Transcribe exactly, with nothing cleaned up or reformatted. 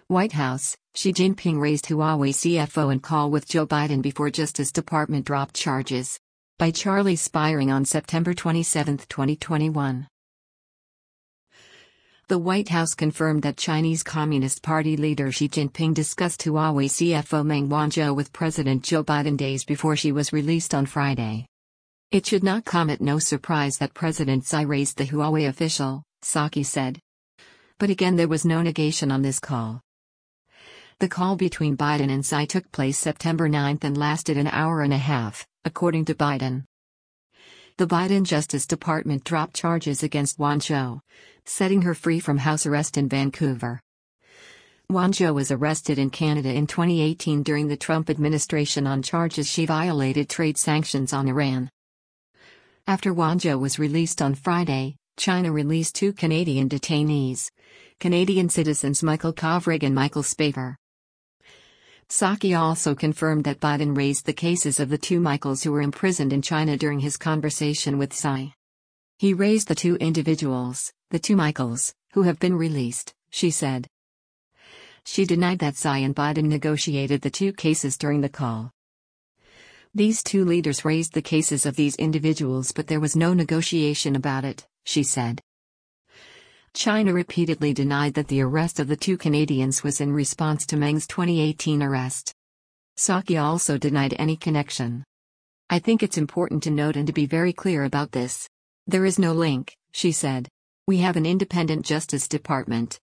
White House, Xi Jinping raised Huawei C F O in call with Joe Biden before Justice Department dropped charges. By Charlie Spiring on September twenty-seventh, twenty twenty-one. The White House confirmed that Chinese Communist Party leader Xi Jinping discussed Huawei C F O Meng Wanzhou with President Joe Biden days before she was released on Friday. It should not come at no surprise that President Xi raised the Huawei official, Psaki said. But again, there was no negation on this call. The call between Biden and Xi took place September ninth and lasted an hour and a half, according to Biden. The Biden Justice Department dropped charges against Wanzhou, setting her free from house arrest in Vancouver. Wanzhou was arrested in Canada in twenty eighteen during the Trump administration on charges she violated trade sanctions on Iran. After Wanzhou was released on Friday, China released two Canadian detainees, Canadian citizens Michael Kovrig and Michael Spavor. Psaki also confirmed that Biden raised the cases of the two Michaels who were imprisoned in China during his conversation with Xi. He raised the two individuals, the two Michaels, who have been released, she said. She denied that Xi and Biden negotiated the two cases during the call. These two leaders raised the cases of these individuals, but there was no negotiation about it, she said. China repeatedly denied that the arrest of the two Canadians was in response to Meng's twenty eighteen arrest. Psaki also denied any connection. I think it's important to note and to be very clear about this. There is no link, she said. We have an independent Justice Department.